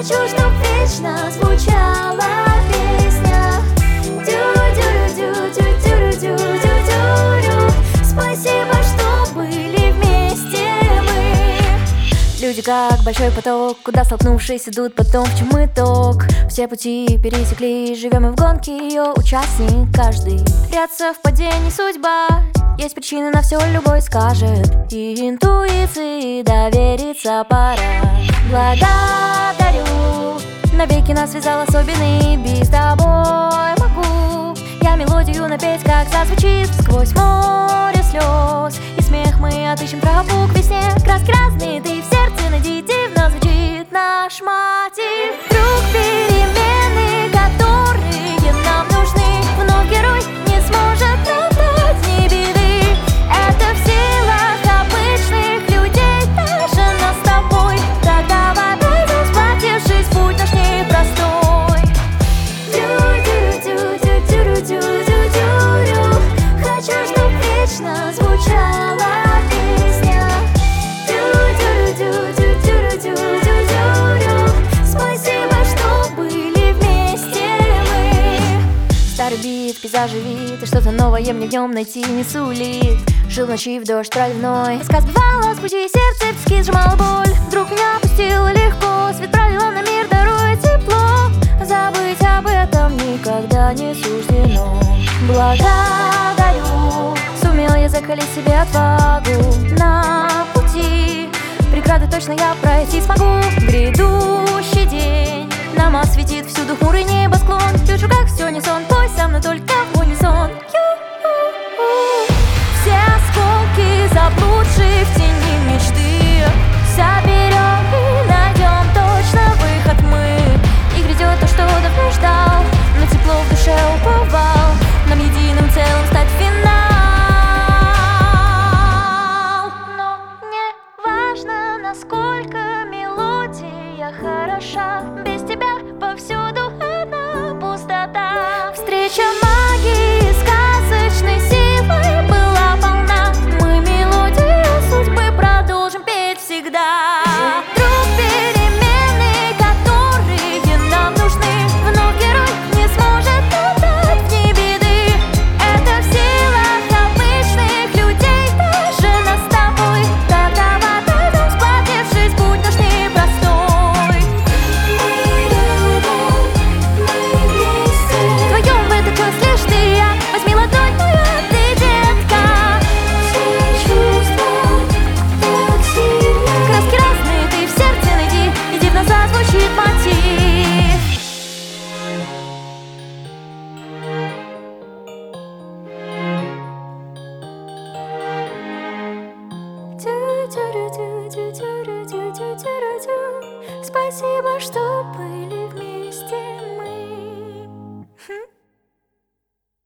Хочу, чтоб вечно звучала песня. Дю-дю-дю-дю-дю-дю-дю-дю-дю. Спасибо, что были вместе мы. Люди как большой поток, куда столкнувшись идут потом, в чем итог. Все пути пересекли, живем мы в гонке, ее участник каждый. Ряд совпадений, судьба. Есть причины на все, любой скажет. И интуиции довериться пора. Благодарю, навеки нас связал особенный бит. С тобой могу я мелодию напеть, как зазвучит сквозь море слез. И смех мы отыщем тропу к весне. Краски разные, ты в сердце найди, дивно звучит наш мотив. Вдруг перемены, которые нам нужны, вновь герой не сможет оправдать, не беды. Это в силах обычных людей, даже нас с тобой. Так давай пойдем, сплотившись, путь наш непростой. Дю-дю-дю-дю-дю-дю-дю-дю. Хочу, чтоб вечно звучала песня. Дю-дю-дю-дю-дю-дю-дю-дю. Спасибо, что были вместе мы. Старый бит, пейзажи вид, и что-то новое мне в нем найти не сулит. Жил в ночи в дождь проливной, тоска сбивала с пути, сердце тиски сжимала боль. Вдруг меня опустила легко, свет пролила на мир, даруя тепло. Забыть об этом никогда не суждено. Благодарю, сумел я закалить себе отвагу на пути. Преграды точно я пройти смогу. Грядущий день нам осветит всюду хмурый небосклон. Вижу, как все не сон, пой со мной только в унисон. Все осколки заблудшие в тени мечты соберем и найдем точно выход мы. И грядет то, что давно ждал, но тепло в душе уповал. Нам единым целым стать финал. Но не важно, насколько мелодия хороша, без тебя повсюду одна пустота. Встреча магии сказочной силой была полна. Мы мелодию судьбы продолжим петь всегда. Вдруг перемены, которые нам нужны, вновь герой не сможет отдать, не беды. Это в силах обычных людей, даже нас с тобой. Так давай пойдем, сплотившись, путь наш непростой. Вдвоем в этот час лишь ты и я. Возьми ладонь мою, ты, детка. Все чувства так сильны. Краски разные, ты в сердце найди, и дивно зазвучит мотив. Дю-дю-дю-дю-дю-дю-дю-дю-дю. Спасибо, что были